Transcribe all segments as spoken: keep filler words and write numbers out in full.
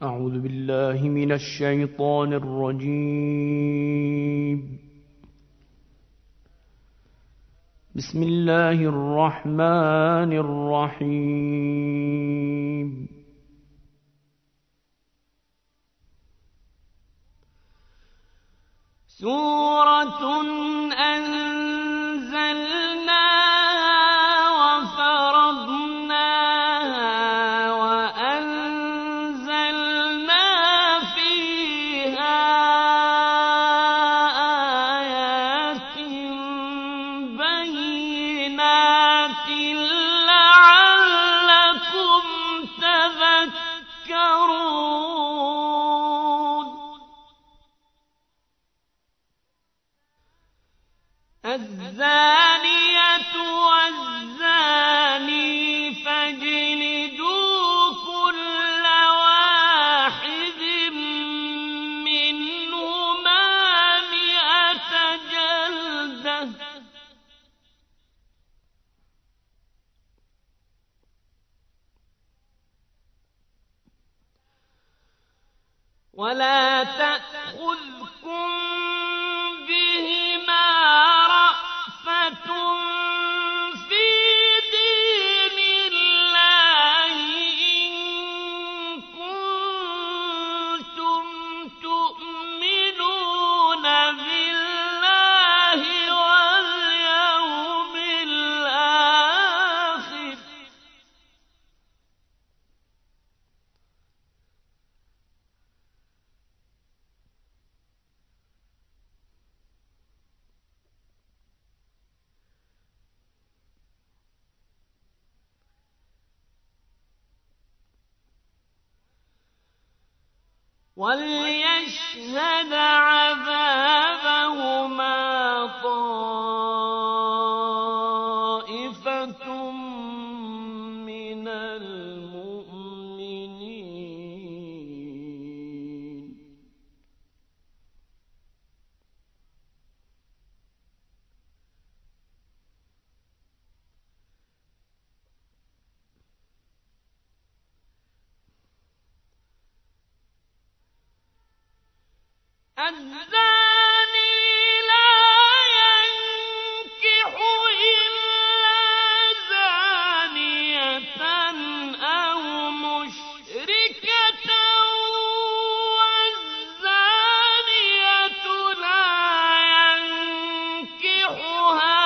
أعوذ بالله من الشيطان الرجيم. بسم الله الرحمن الرحيم. سورة أنزلناها وفرضناها وأنزلنا فيها آيات بينات لعلكم تذكرون. الزانية والزاني فاجلدوا كل واحد منهما مئة جلدة، ولا تأخذكم بهما رأفة في دين الله إن كنتم تؤمنون بالله واليوم الآخر. وليشهد عذابهما طائفة من المؤمنين. الزاني لا ينكح إلا زانية أو مشركة، والزانية لا ينكحها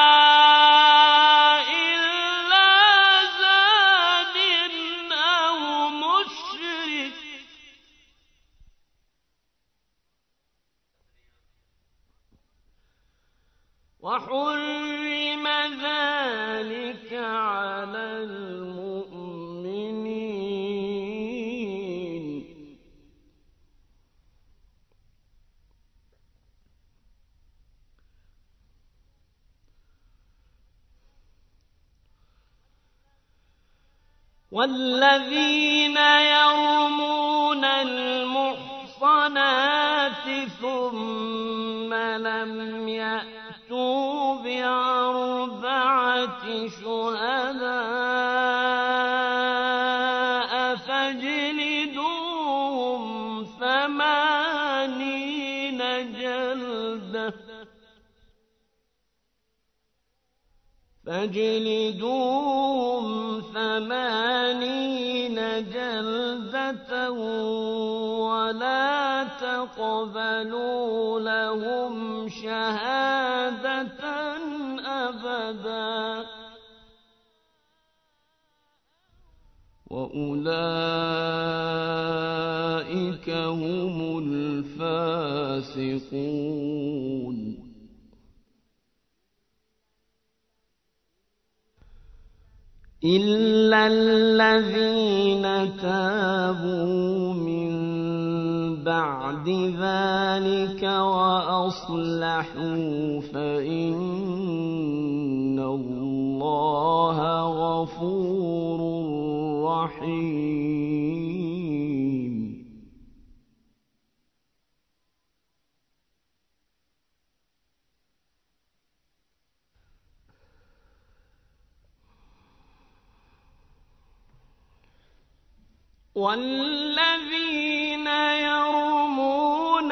إلا زان أو مشرك، وحرم ذلك على المؤمنين. والذين يرمون المحصنات ثم لم يأتوا بأربعة شهداء فاجلدوهم ثمانين جلدة فاجلدوهم ثمانين جلدة ولا تقبلوا لهم شهادة أبدا، وأولئك هم الفاسقون. إلا الذين تابوا من بعد ذلك وأصلحوا فإن الله غفور رحيم. والذين يرمون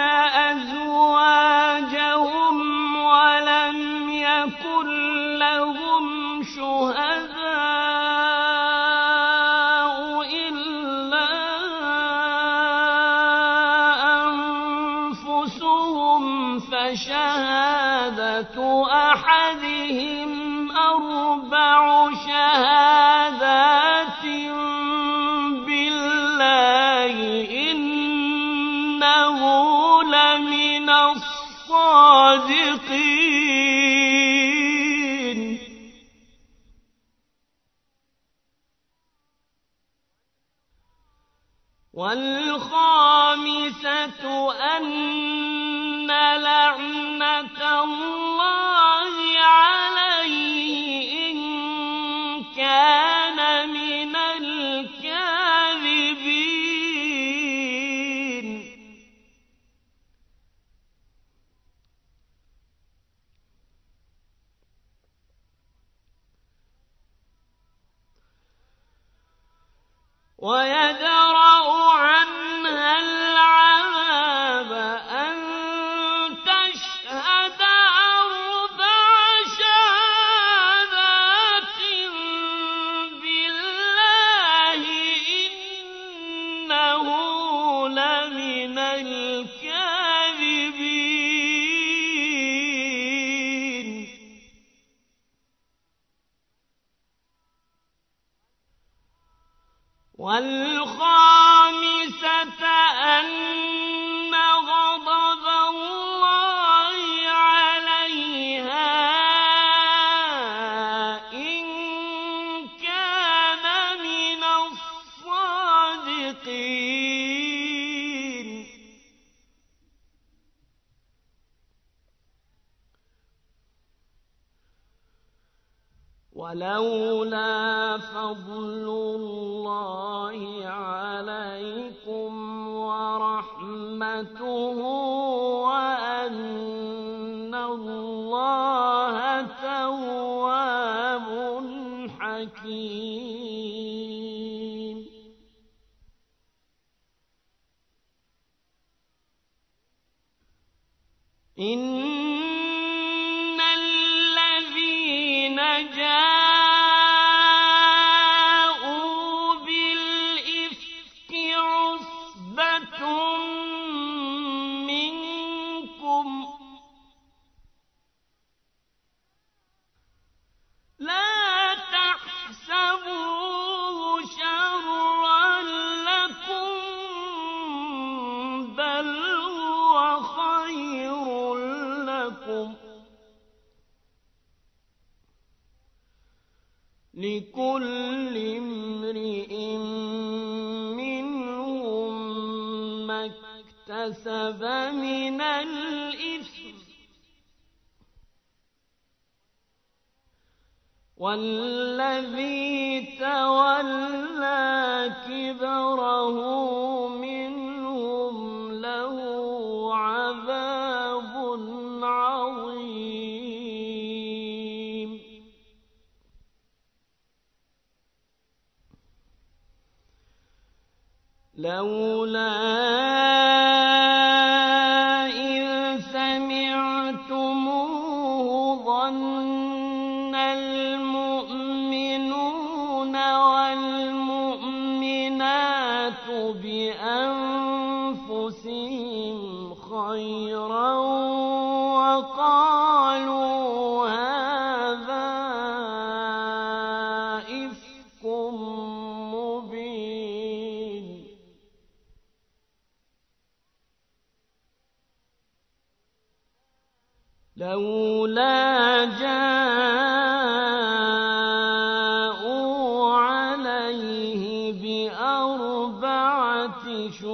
أزواجهم ولم يكن لهم شهداء إلا أنفسهم فشهادة أحدهم أربع شهادات بالله إنه لمن الصادقين. والخامسة أن لعنة الله عليه إن كان من الكاذبين. ويدرأ عنها العذاب أن تشهد أربع شهادات بالله إنه لمن الكاذبين. والخامسة أن غضب الله عليها إن كان من الصادقين. ولولا فضل الله عليكم ورحمته وأن الله تواب حكيم. إن الذين جاءوا بالإفك عصبة منكم لا تحسبوه شرا لكم بل هو خير لكم لكل امرئ منهم ما اكتسب من الإثم والذي تولى كبره منهم له عذاب عظيم. لولا إذ سمعتموه ظن المؤمنون والمؤمنات بأنفسهم خيرا وقالوا هذا إفك مبين. لولا جاءوا عليه بأربعة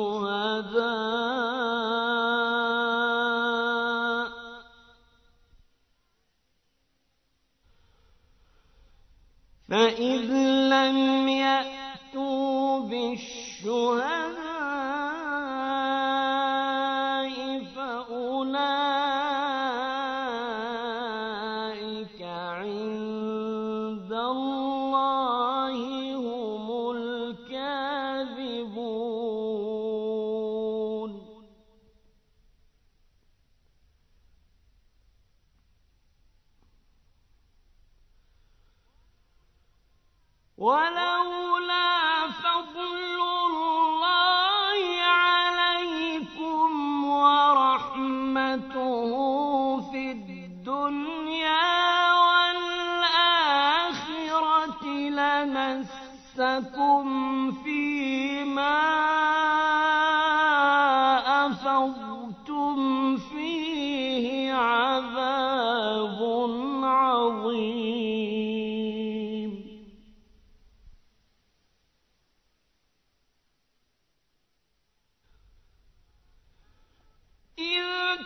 شهداء فإذ لم يأتوا بالشهداء فأولئك عند الله هم الكاذبون. ولولا فضل الله عليكم ورحمته في الدنيا والآخرة لمسكم فيما أفضتم فيه عذاب عظيم. إذ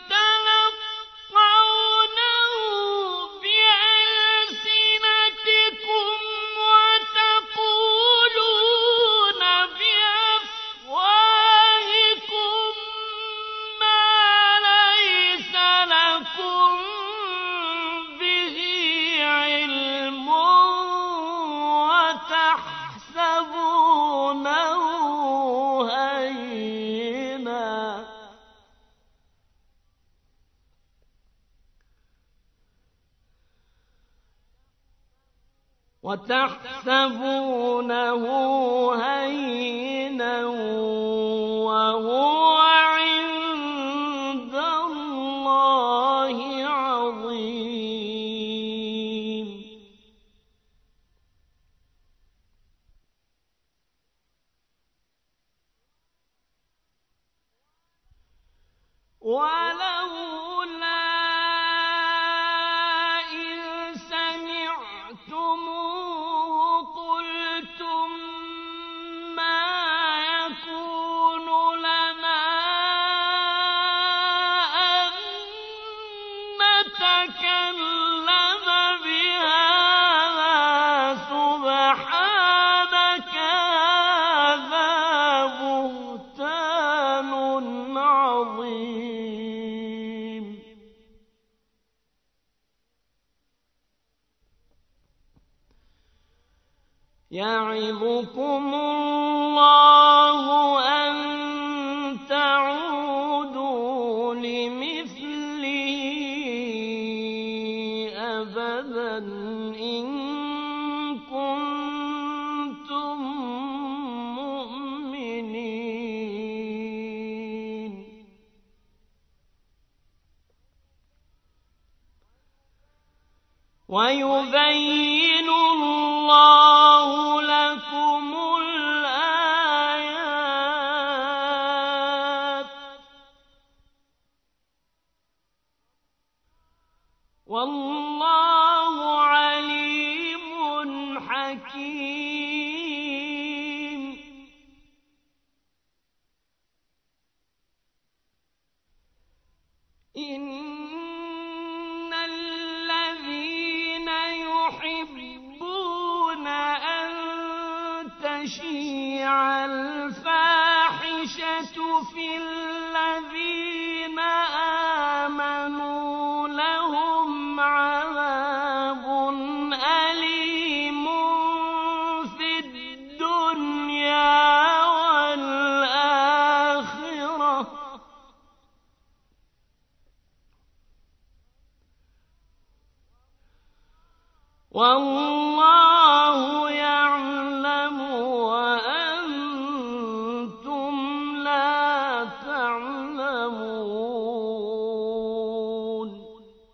تلقونه بألسنتكم وتقولون بأفواهكم ما ليس لكم به علم وتحسبونه هينا وتحسبونه هينا وهو عند الله عظيم. ولولا إذ سمعتموه قلتم ما يكون لنا أن نتكلم بهذا سبحانك هذا بهتان عظيم. يعظكم الله أن تعودوا لمثله أبدا إن كنتم مؤمنين. ويبين الله لكم الآيات والله عليم حكيم. إن الذين يحبون أن تشيع الفاحشة في الذين آمنوا لهم عذاب أليم في الدنيا والآخرة والله يعلم وأنتم لا تعلمون.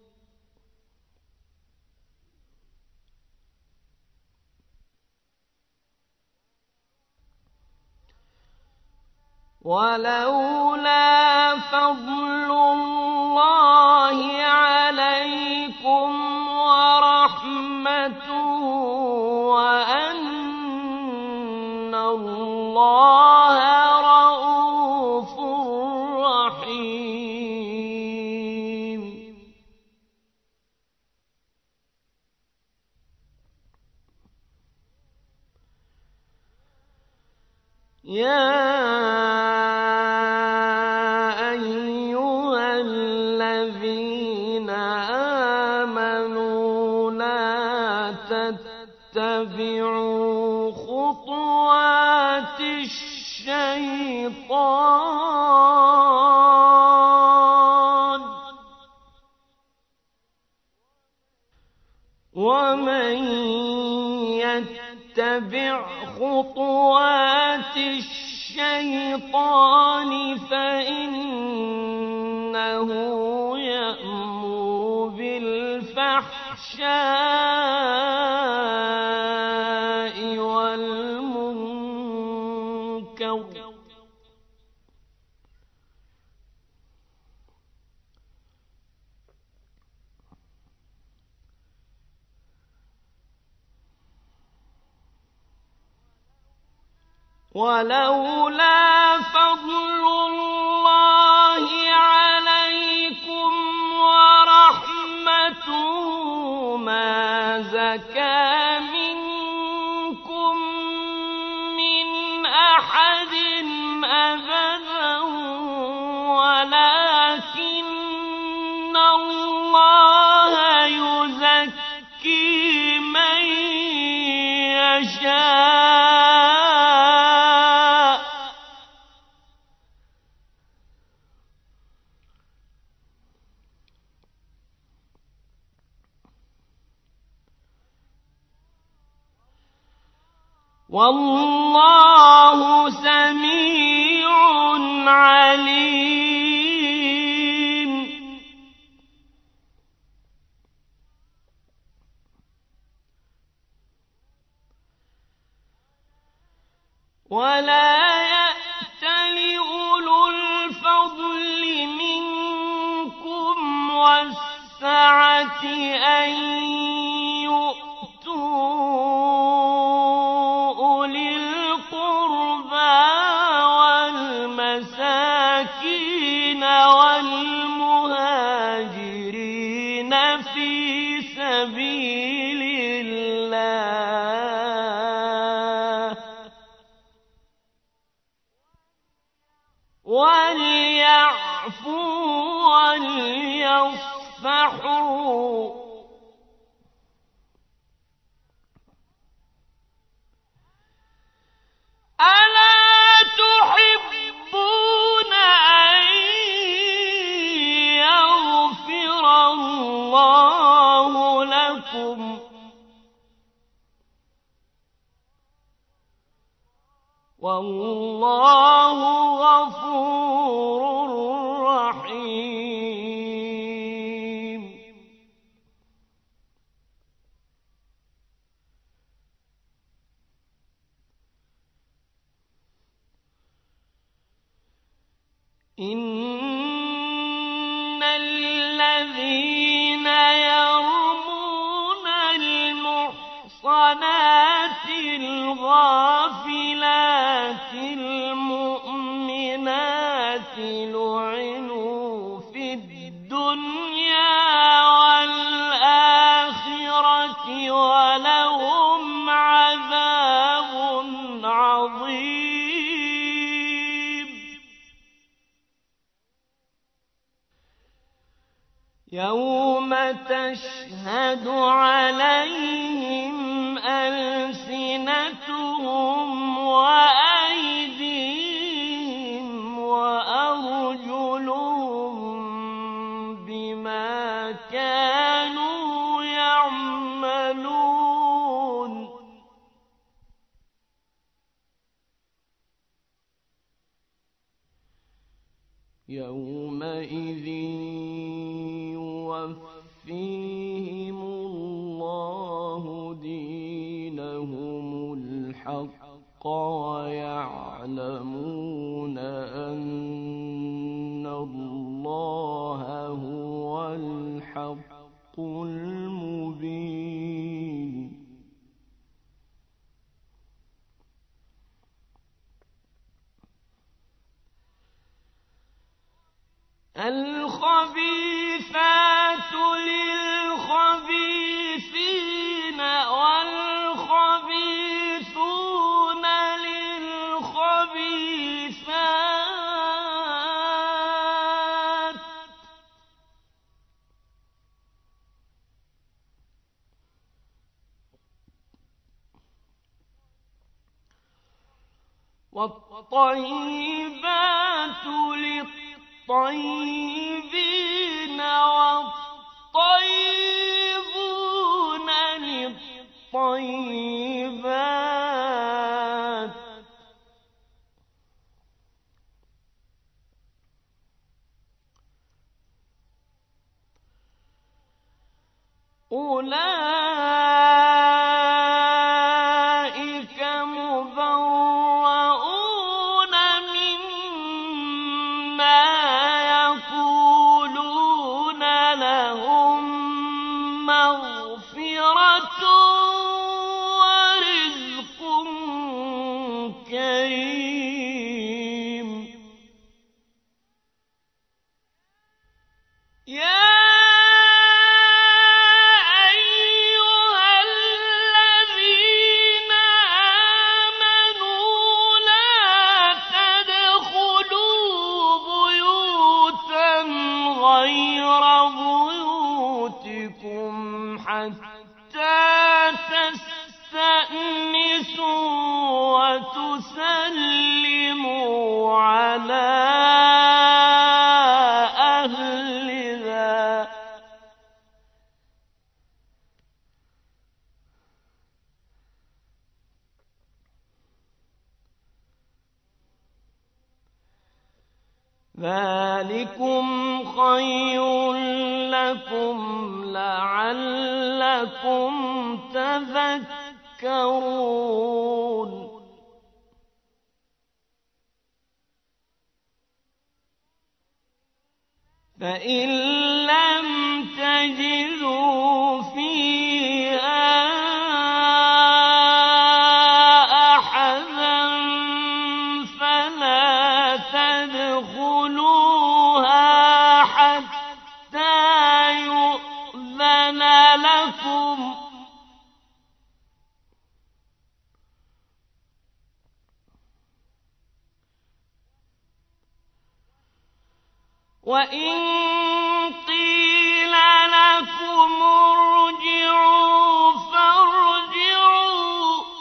ولولا فضل الله عليكم ورحمته وأن الله رءوف رحيم. يا أيها الذين آمنوا لا تتبعوا خطوات الشيطان ومن يتبع يتبع خطوات الشيطان فإنه يأمر بالفحشاء والمنكر ولولا فضل الله عليكم ورحمته ما زكى منكم من أحد أبدا ولكن الله يزكي من يشاء والله سميع عليم ولا يأتل أولو الفضل منكم والسعة أن والمهاجرين في سبيل الله وليعفوا وليصفحوا ألا تحبون أن يغفر الله لكم والله غفور رحيم إن الذين يرمون المحصنات الغافلات المؤمنات لعنوا في الدنيا والآخرة ولهم عذاب عظيم يوم تشهد عليهم ألسنتهم وأيديهم وأرجلهم بما كانوا يعملون يومئذ يوفيهم الله دينهم الحق ويعلمون أن الله هو الحق المبين الخبيثات للخبيثين والخبيثون للخبيثات والطيبات للطيبين والطيبون للطيبات أولئك مبرؤون مما يقولون لهم مغفرة ورزق كريم. يا حتى تستأنسوا وتسلموا على أهلها. ذلكم خير لكم لعلكم تذكرون. فإن لم تجدوا فيها أحدا فلا تدخلوها حتى يؤذن لكم، وإن قيل لكم ارجعوا فارجعوا،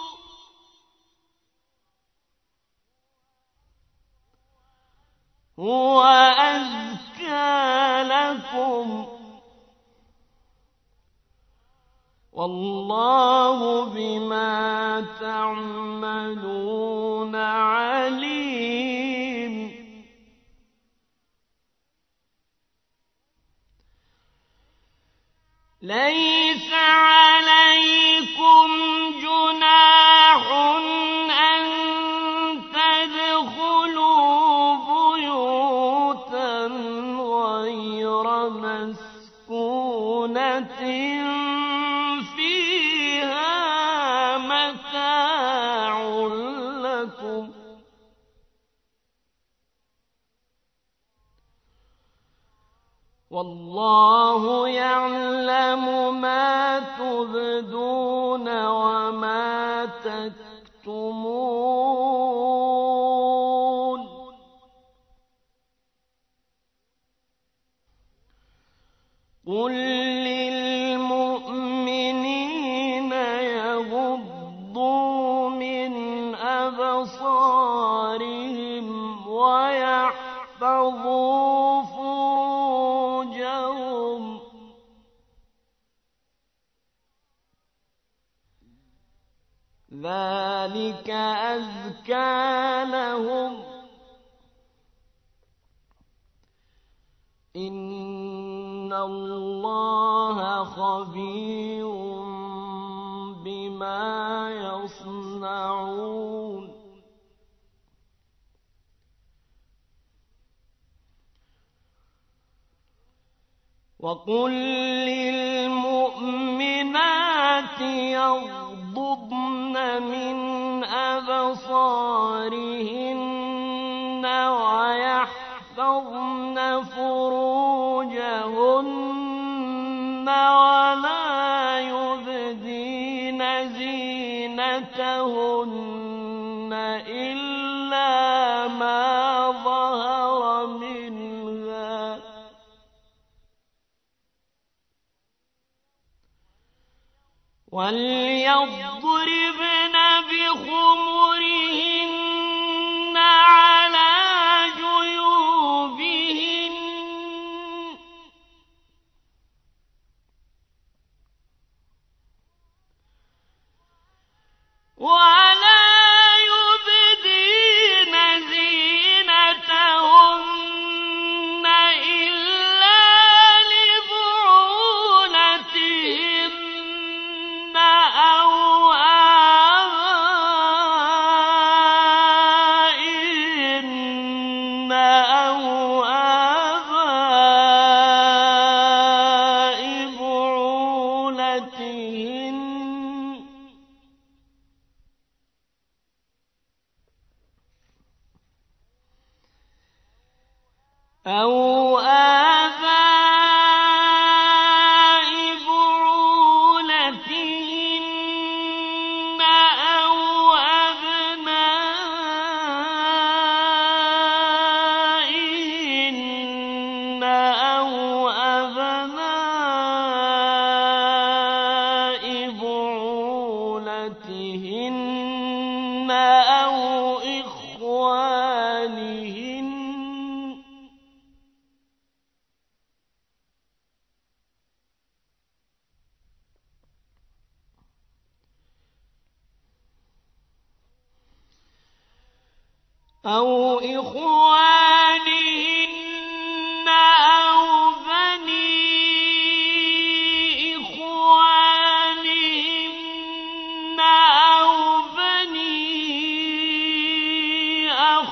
هو أزكى لكم، والله بما تعملون عليم. ليس عليكم جناح أن تدخلوا بيوتا غير مسكونة فيها متاع لكم، والله يعلم ما تبدون وما تكتمون. قل للمؤمنين يغضوا من أبصارهم ويحفظوا فروجهم، ذلك أزكى لهم، إن الله خبير بما يصنعون. وقل للمؤمنات يغضضن من أبصارهن ويحفظن فروجهن ولا يبدين زينتهن إلا ما ظهر منها، وليضربن بخمرهن على جيوبهن، ولا يبدين زينتهن إلا لبعولتهن أو آباء بعولتهن أو آباء بعولتهن أو أبنائهن أو أبناء بعولتهن أو إخوانهن أو إخوانهن أو بني إخوانهن أو بني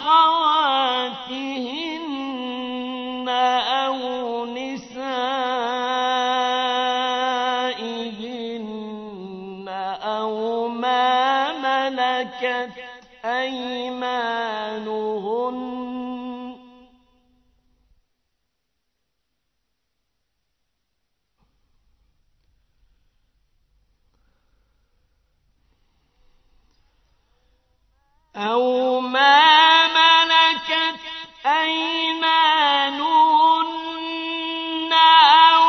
أخواتهن أو نسائهن أو ما ملكت أيمانهن أو ما ملكت أيمانهن أو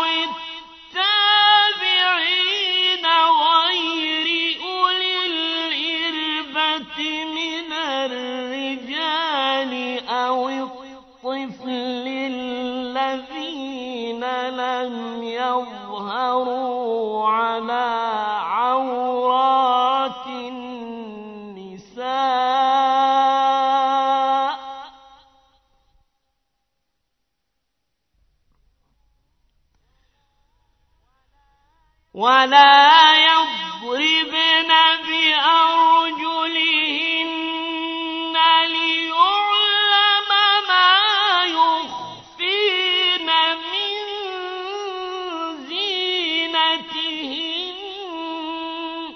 التابعين غير أولي الإربة من الرجال أو الطفل الذين لم يظهروا على عورات النساء ولا يضربن بأرجلهن ليعلم ما يخفين من زينتهن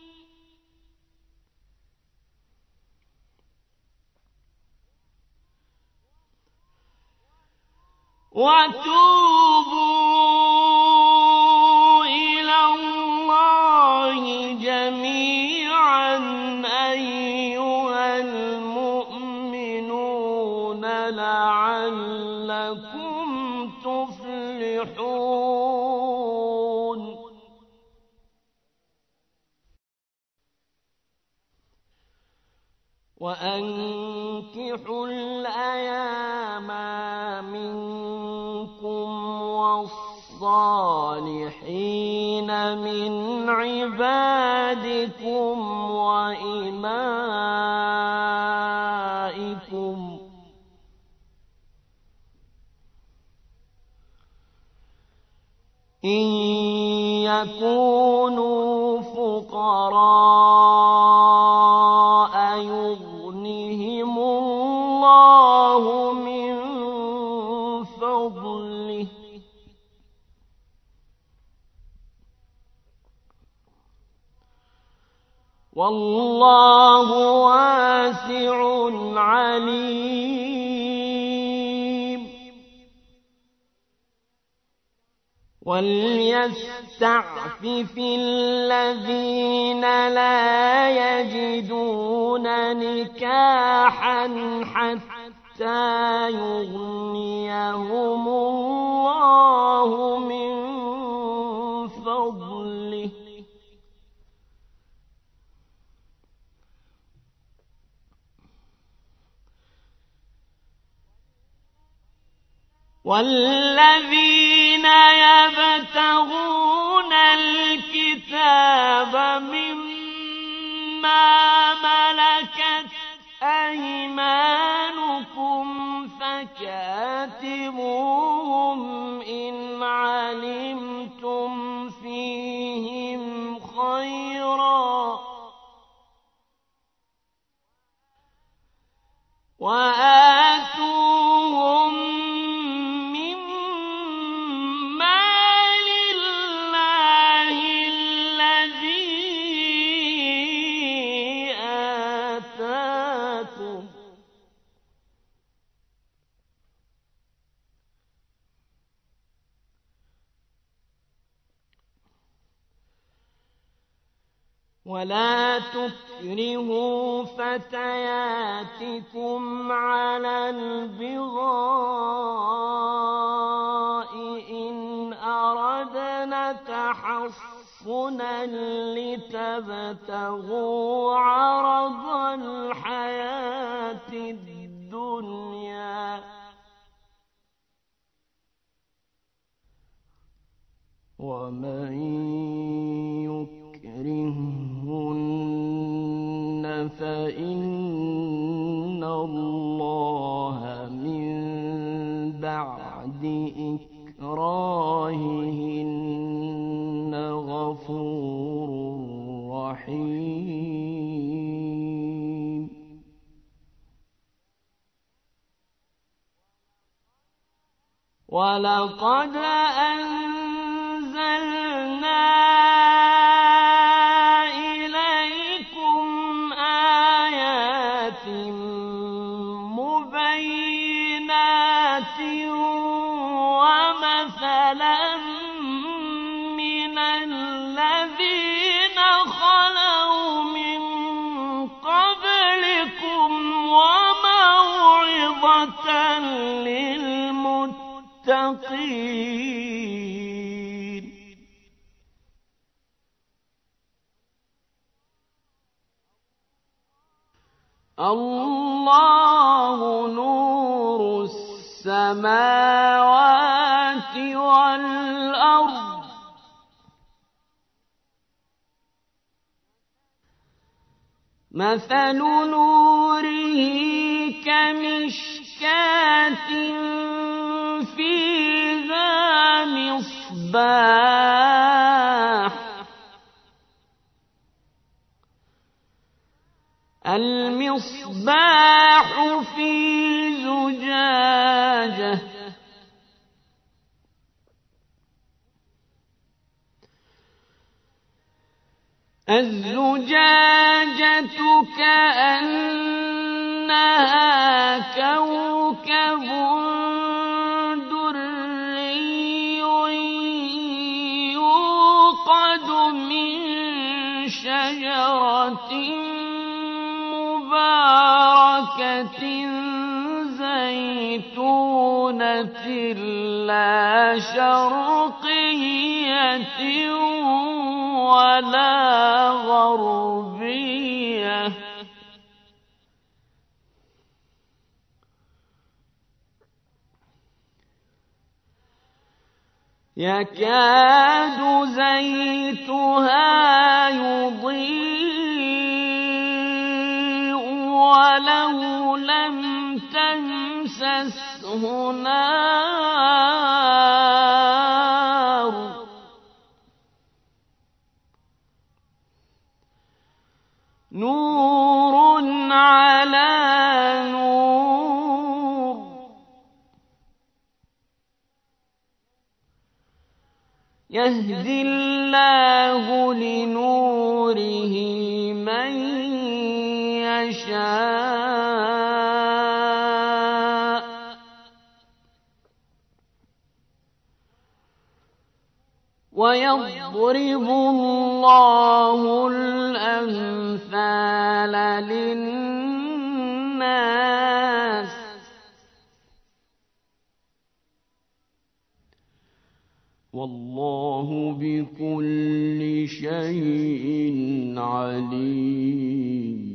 وتوبوا إلى الله جميعا أيها المؤمنون لعلكم تفلحون وأنكحوا الأيام منكم والصالحين من عبادكم وإمائكم إن يكونوا فقراء يغنهم الله من فضله والله واسع عليم وليستعفف الذين لا يجدون نكاحا حتى يغنيهم الله من فضله والذين يبتغون الكتاب مما ملكت أيمانكم فكاتبوهم إن علمتم فيهم خيرا وآتوا ولا تكرهوا فتياتكم على البغاء إن أردنا تحصنا لتبتغوا عرض الحياة الدنيا ومن يكرهن فإن الله من بعد إكراههن غفور رحيم. ولقد أنزلنا إليكم آيات مبينات ومثلا من الذين خلوا من قبلكم وموعظة للمتقين. الله نور السماوات والأرض مثل نوره كمشكاة فيها مصباح المصباح في زجاجة الزجاجة كأنها كوكب دري يوقد من شجرة مباركة زيتونة لا شرقية ولا غربية يكاد زيتها يضيء ولو لم تمسسه نار نور على نور يهدي الله لنوره من يشاء ويضرب الله الأمثال للناس والله بكل شيء عليم.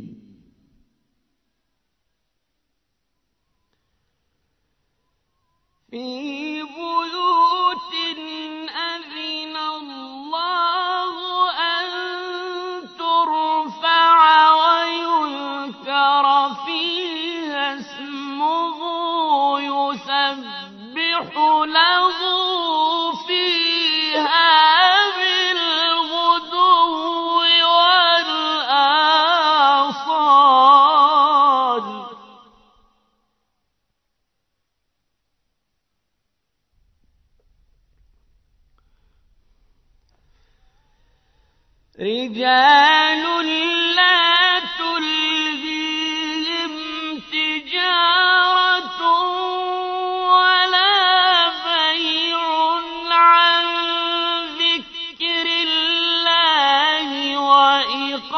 في بيوت أذن الله أن ترفع ويذكر فيها اسمه يسبح له فيها بالغدو والآصال رجال لا تلهيهم تجارة ولا بيع عن ذكر الله وإقام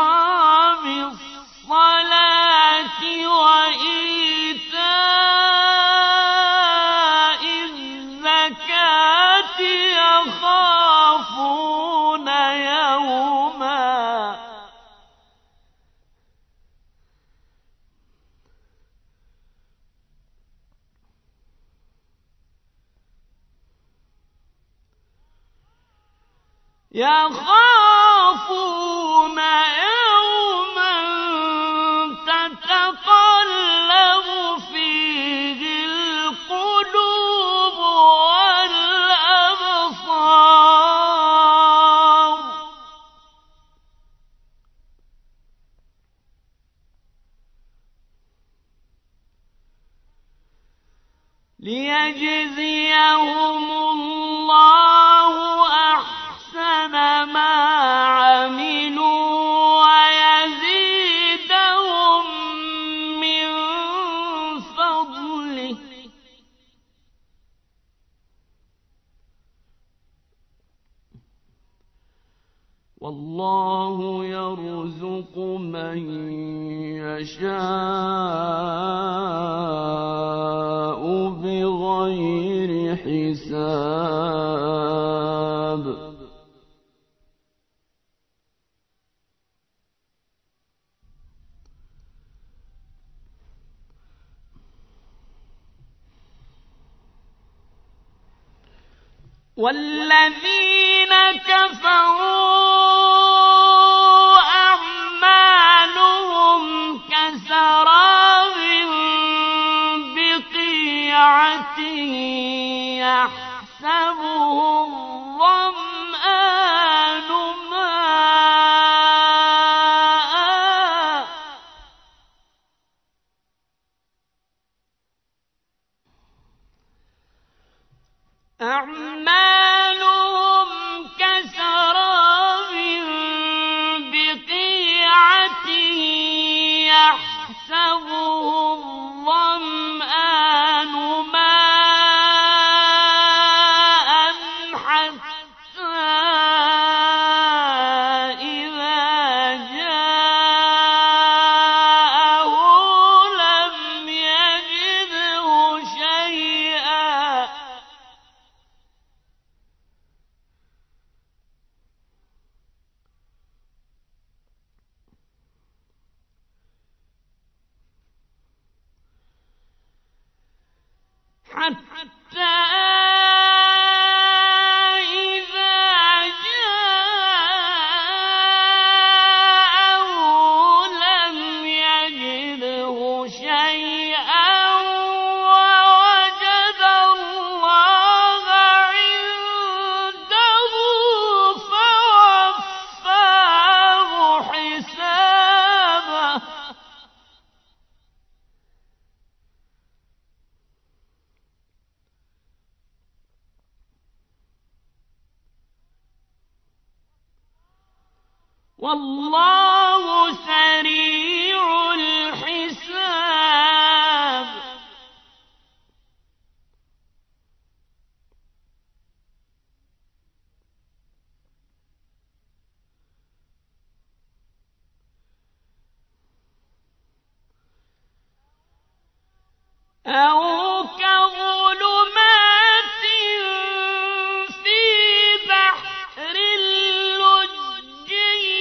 يخافون يوما تتقلب فيه القلوب والأبصار ليجزيهم الله أحسن ما عملوا ويزيدهم من فضله والله يرزق من يشاء بغير حساب والذين كفروا أعمالهم كسراب بقيعة يحسبه الظمآن ماء أعمالهم كسراب بقيعة يحسبه الظمآن ماء حتى إذا جاءه لم يجده شيئا حتى إذا جاءه لم يجده شيئا ووجد الله عنده فوفاه حسابه والله سريع الحساب أو كظلمات في بحر اللج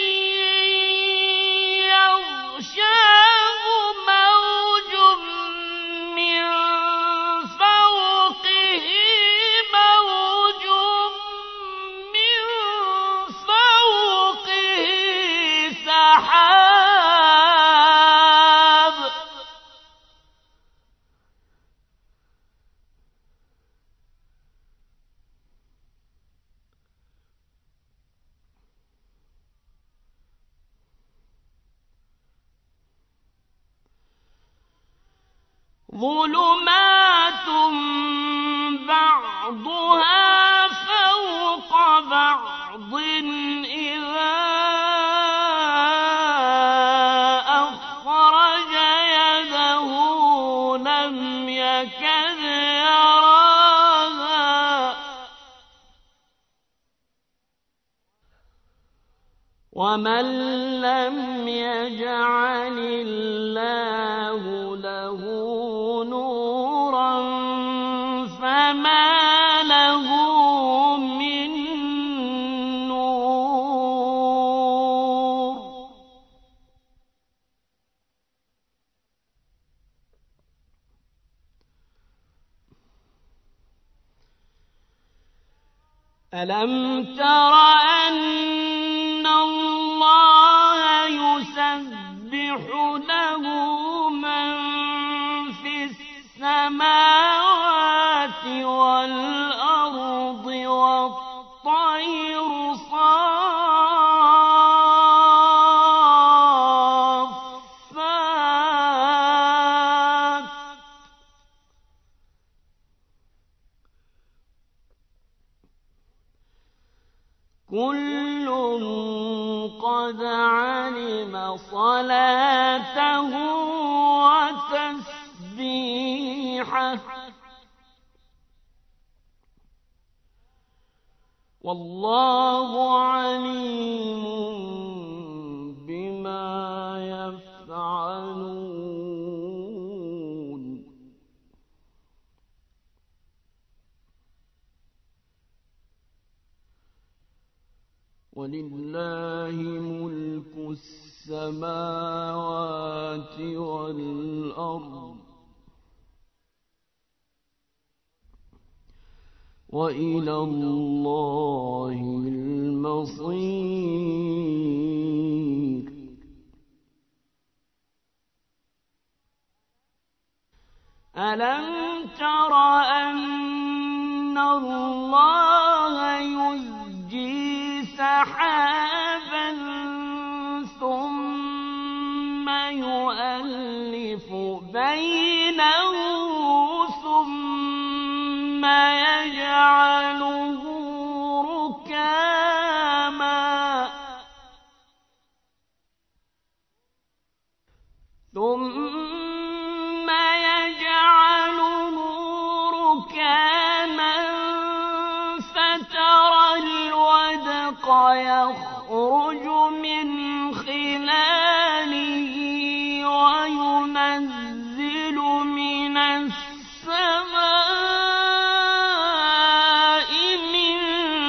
يغشاه موج من فوقه موج من فوقه سحاب ظلمات بعضها فوق بعض إذا أخرج يده لم يكد يراها ومن لم يجعل الله له نورا فما له من نور ألم تر أن الله يسبح له من في السماوات والأرض والطير صافات كل قد علم صلاته وتسبيحه والله عليم بما يفعلون ولله ملك السماوات والأرض وإلى الله المصير ألم تر أن الله يزجي سحابا ثم يؤلف بينه ثم يجعله ركاما ثم يجعله ركاما فترى الودق يخرج من خلاله وينزل من السماء من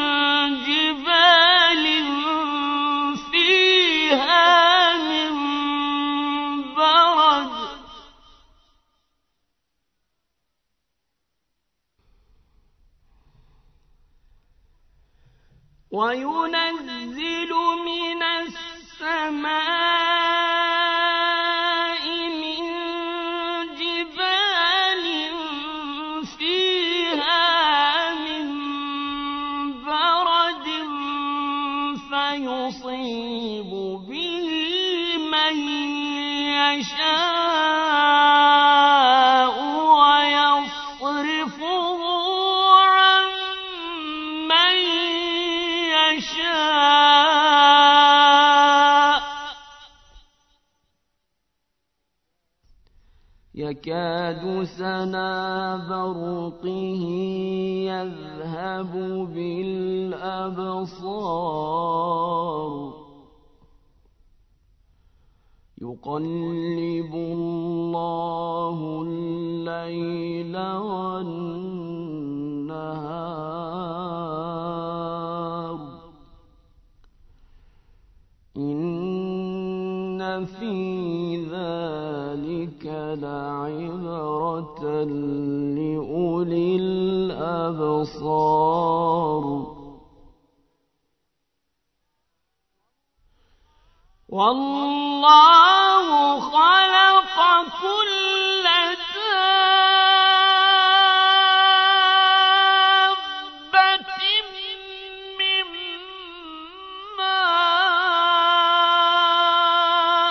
جبال فيها من برد وينزل من السماء من جبال فيها من برد فيصيب به من يشاء ويصرفه عن من يشاء يكاد سنا برقه يذهب بالأبصار يقلب الله الليل والنهار إن في ذلك لعبرة لأولي الأبصار والله خلق كل دابة من ماء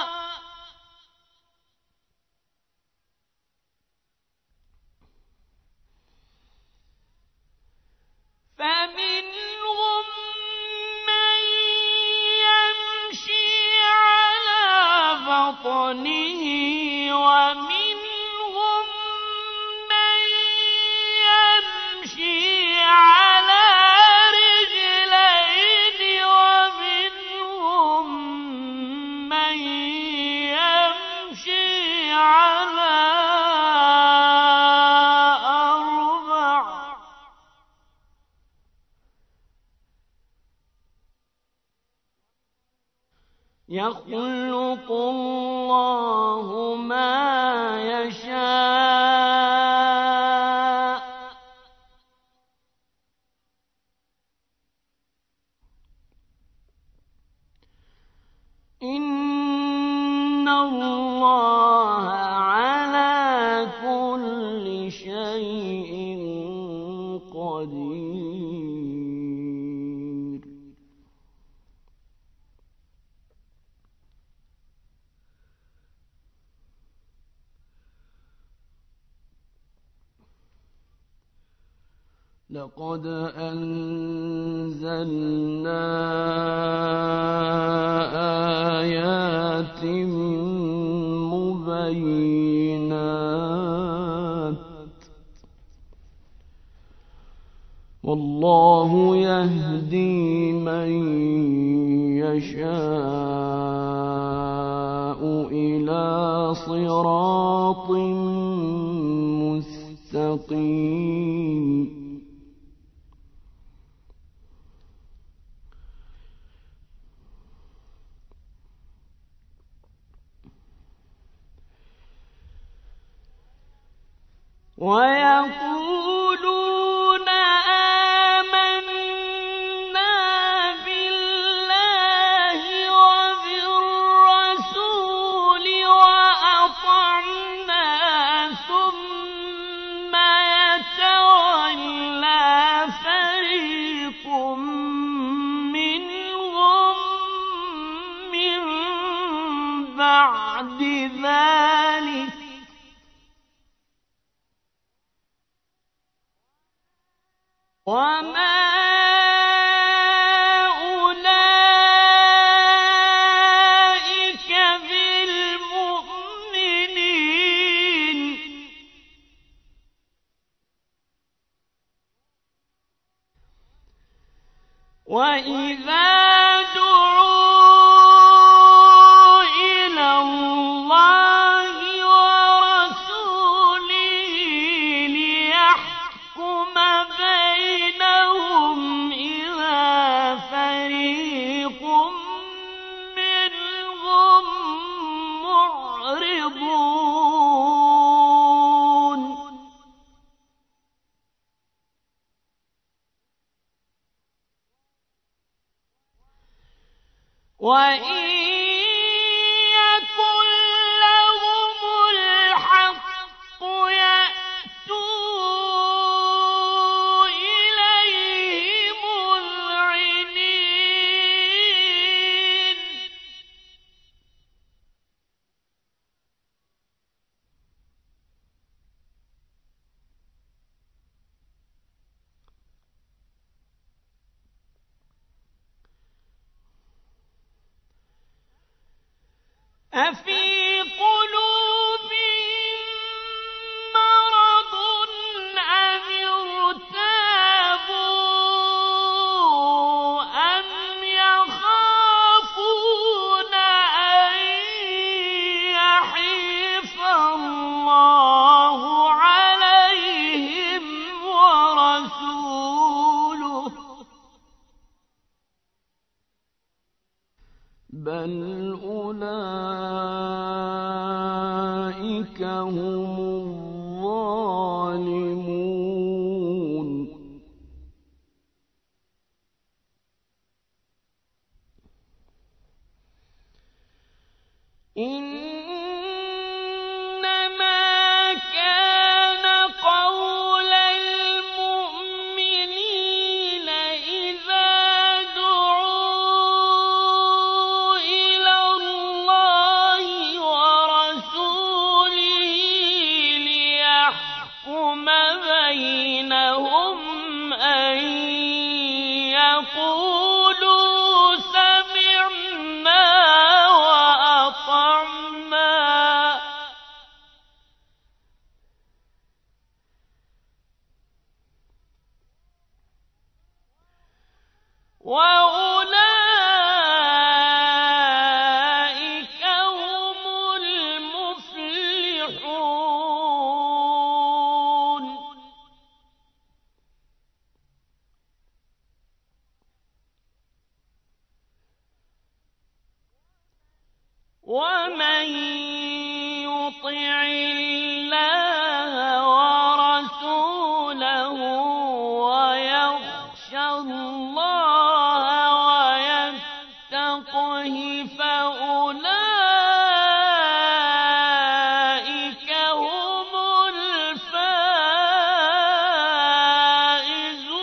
فمنهم من يمشي على بطنه ومنهم من يمشي على رجلين ومنهم من يمشي على أربع يخلق الله ما يشاء قدير. لقد أنزلنا آيات مبينات والله يهدي من يشاء إلى صراط مستقيم. ويقولون آمنا بالله وبالرسول وأطعنا ثم يتولى فريق منهم من بعد ذلك وما أولئك بالمؤمنين. وإذا دعوا إلى الله ورسوله ليحكم بينهم إذا فريق منهم معرضون. وإن يكن لهم الحق يأتوا إليه مذعنين. أفي قلوبهم مرض أم ارتابوا أم يخافون أن يحيف الله عليهم ورسوله بل أولئك هم الظالمون. إنما كان قول المؤمنين إذا دعوا إلى الله ورسوله ليحكم بينهم أن يقولوا سمعنا وأطعنا وأولئك هم المفلحون. ومن يطع الله ورسوله ويخشى الله ويتقه فأولئك هم الفائزون.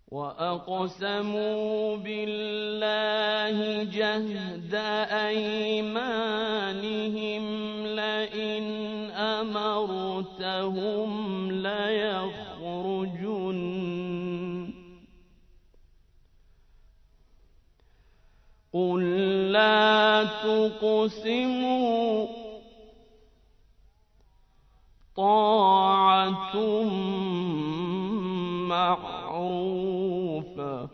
وأقسموا بالله جهد أيمانهم لئن أمرتهم ليخرجن قل لا تقسموا طاعة معروفة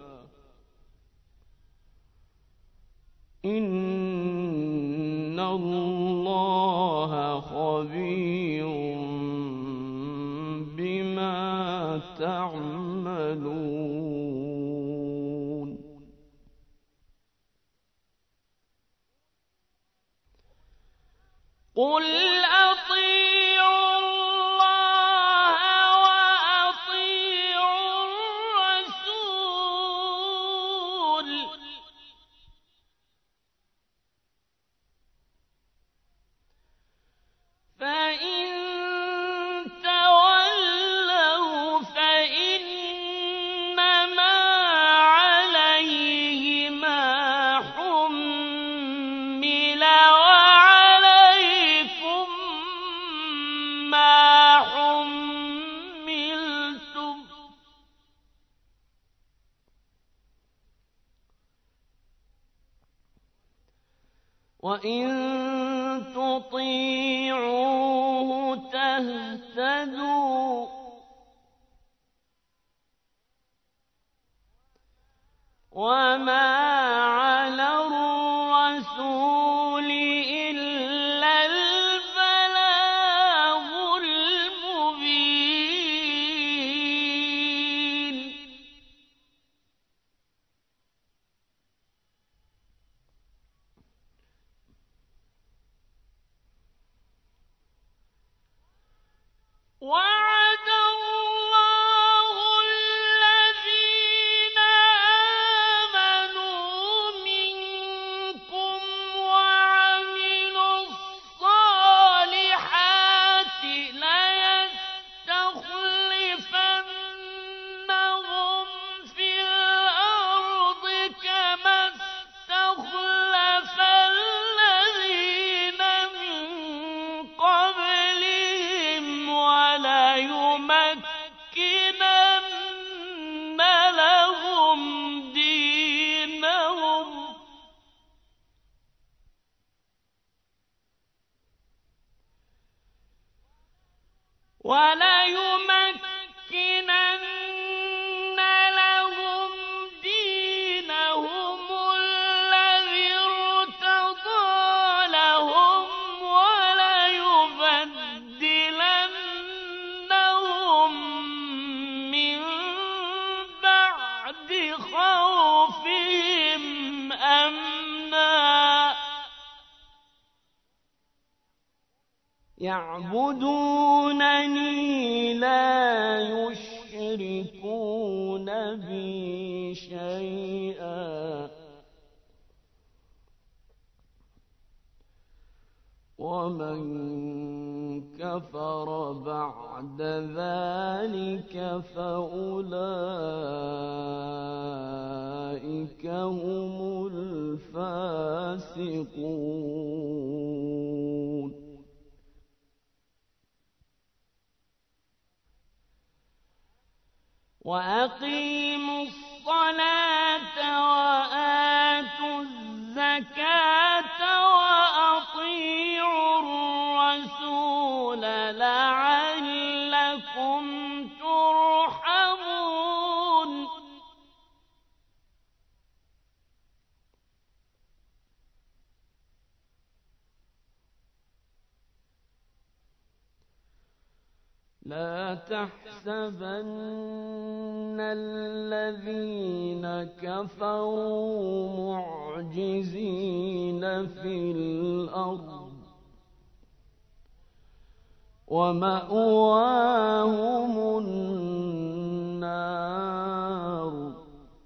إن الله خبير بما تعملون قل أطيعوا الله وأطيعوا الرسول فإن تولوا فإنما عليه ما حمل وعليكم ما حملتم وإن تطيعوه تهتدوا وما على الرسول إلا البلاغ المبين وعد الله الذين آمنوا منكم وعملوا الصالحات ليستخلفنهم في الأرض كما استخلف الذين من قبلهم وليمكنن لهم دينهم وليمكنن لهم دينهم الذي ارتضى لهم وليبدلنهم من بعد خوفهم أمنا يعبدونني لا يشركون بي شيئا ومن كفر بعد ذلك فأولئك هم الفاسقون وأقيموا الصلاة وآتوا الزكاة وأطيعوا الرسول لعلكم ترحمون لا تحسبن الذين كفروا معجزين في الأرض ومأواهم النار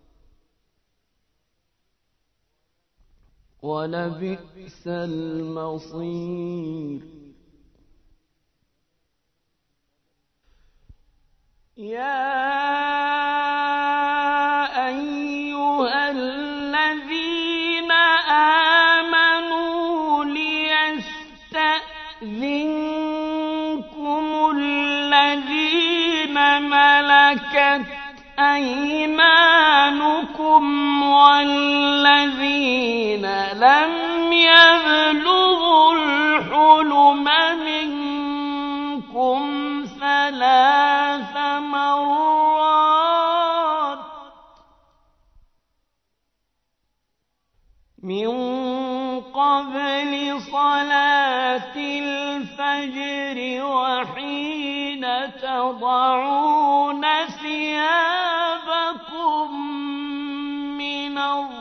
ولبئس المصير يا ملكت أيمانكم والذين لم يبلغوا الحلم منكم ثلاث مرات من قبل صلاة الفجر وحين تضعون ثيابكم من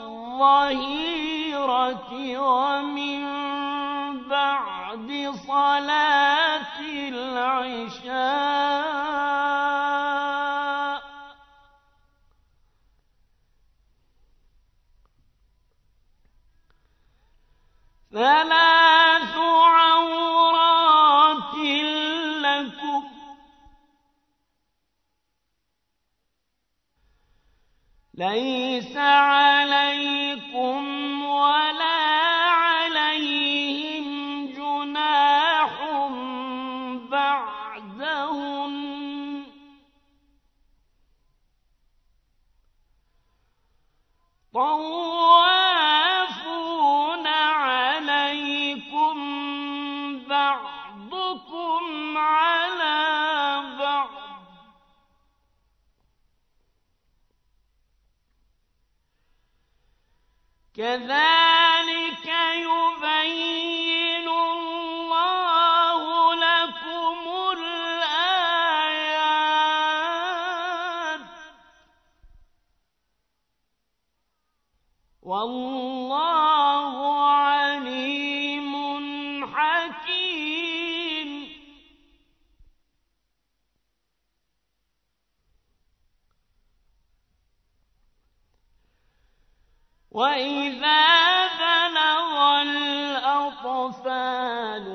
الظهيرة ومن بعد صلاة العشاء ثلاث عورات لكم ليس عليكم ولا عليهم جناح بعدهن طوافون عليكم بعضكم على بعض كذلك يبين الله لكم الآيات والله عليم حكيم. وإذا بلغ الأطفال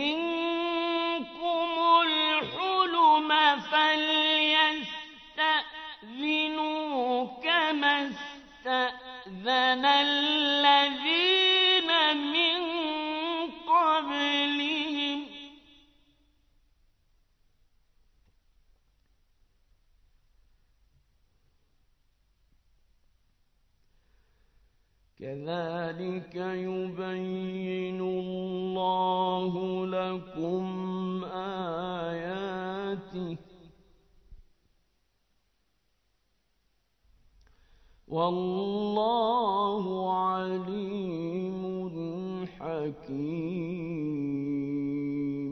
منكم الحلم فليستأذنوا كما استأذن الذين من قبلهم كذلك يبين الله لكم آياته والله عليم حكيم.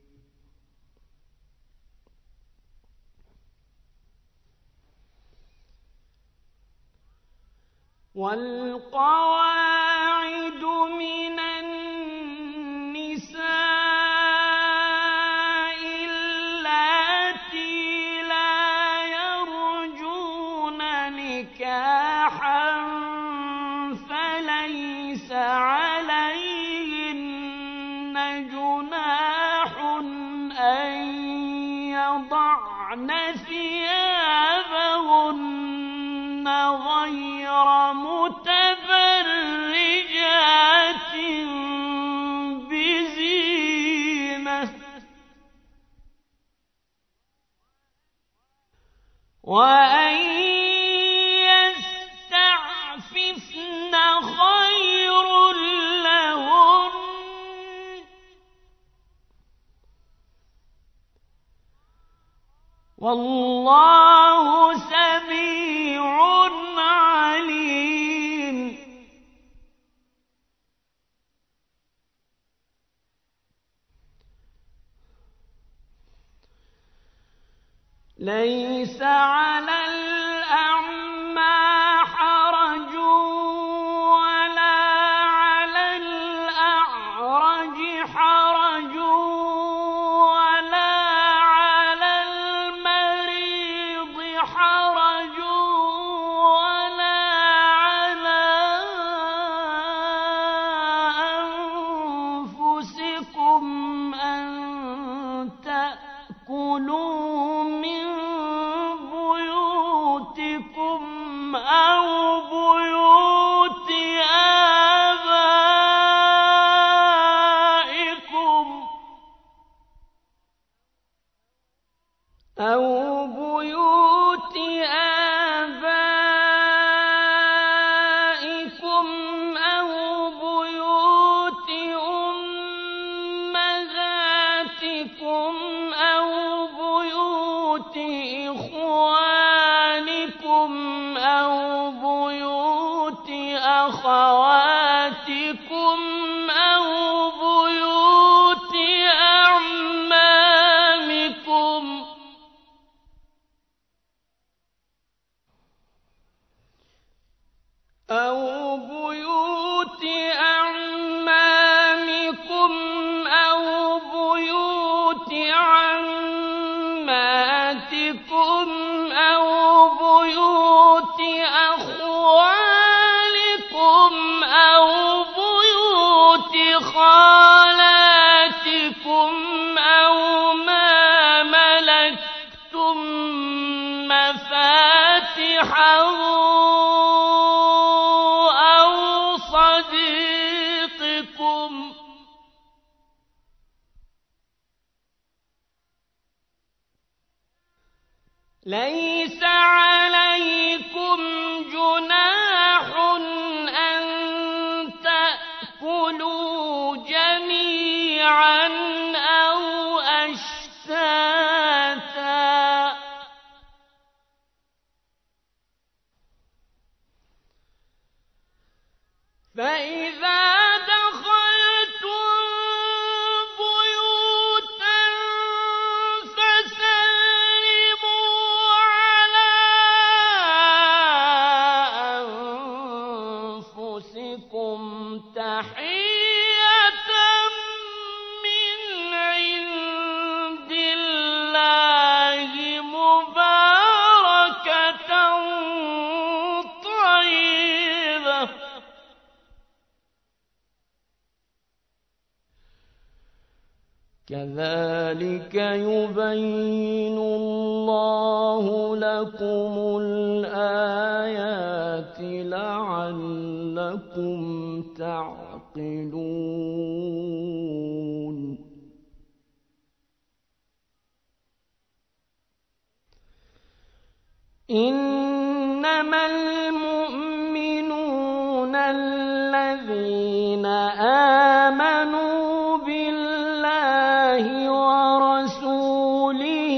والقواعد من النساء اللاتي لا يرجون نكاحا فليس عليهن جناح أن يضعن ثيابهن غير متبرجات بزينة وأن يستعففن خير لهن والله سميع عليم. ليس على الأعمى حرج ولا على الأعرج حرج ولا على المريض حرج ولا على أنفسكم أن تأكلوا من بيوتكم أو بيوت آبائكم أو بيوت إخوانكم أو بيوت أخواتكم أو بيوت أعمامكم أو بيوت أعمامكم أو بيوت عماتكم أو بيوت أخوالكم أو بيوت خالاتكم أو ما ملكتم مفاتحه أو صديقكم ليس عليكم جناح أن تأكلوا جميعا أو أشتاتا فإذا دخلتم بيوتا فسلموا على أنفسكم تحية من عند الله مباركة طيبة كذلك يبين الله لكم الآيات لعلكم تعقلون إنما المؤمنون الذين آمنوا بالله ورسوله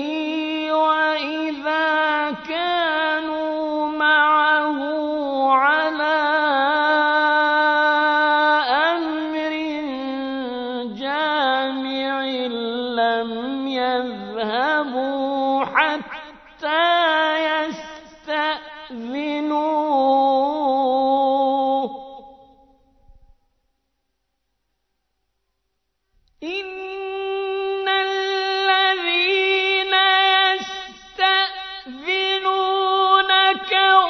وإذا كانوا معه على أمر جامع لم يذهبوا حتى يستأذنوه إن الذين يستأذنونك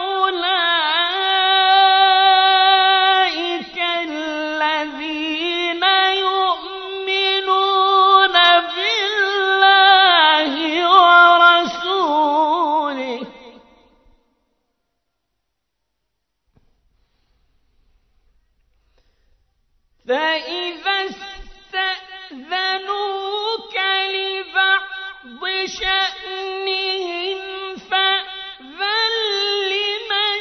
أولئك الذين يؤمنون بالله ورسوله فإذا استأذنوك لبعض شأنهم فأذن لمن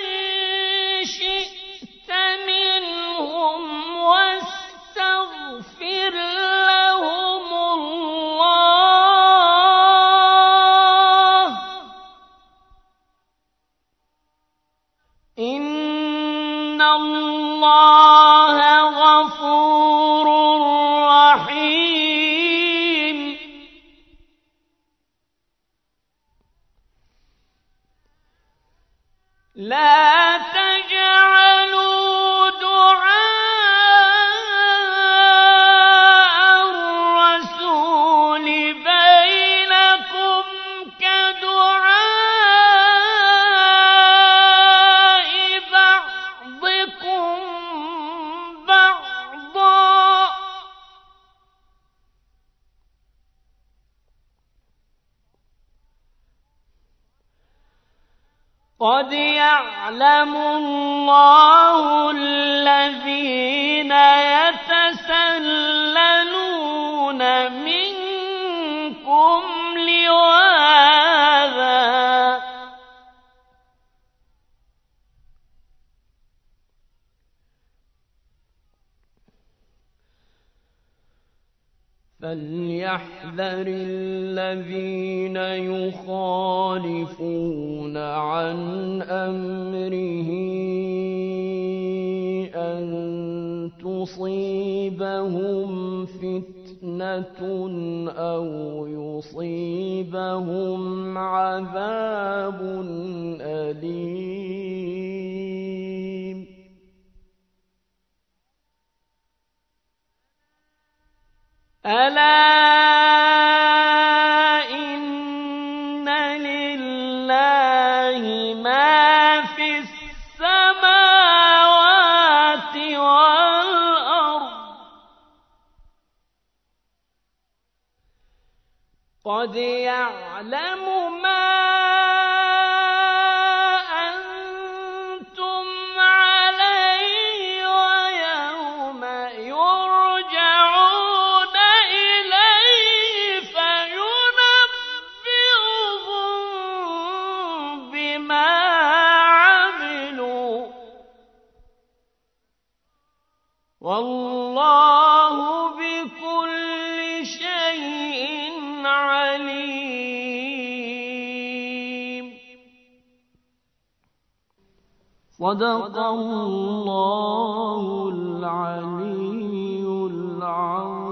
شئت منهم واستغفر لهم الله إن الله غفور رحيم لا تجعلوا دعاء الرسول بينكم كدعاء بعضكم بعضا قد يعلم الله الذين يتسللون منكم لواذا فليحذر الذين يخالفون عن أمره أن تصيبهم فتنة أو يصيبهم عذاب أليم. ألا إن لله ما في السماوات والأرض قد يعلم ما أنتم عليه ويوم يرجعون إليه فينبئهم بما عملوا والله بكل شيء عليم. صدق الله العلي العظيم.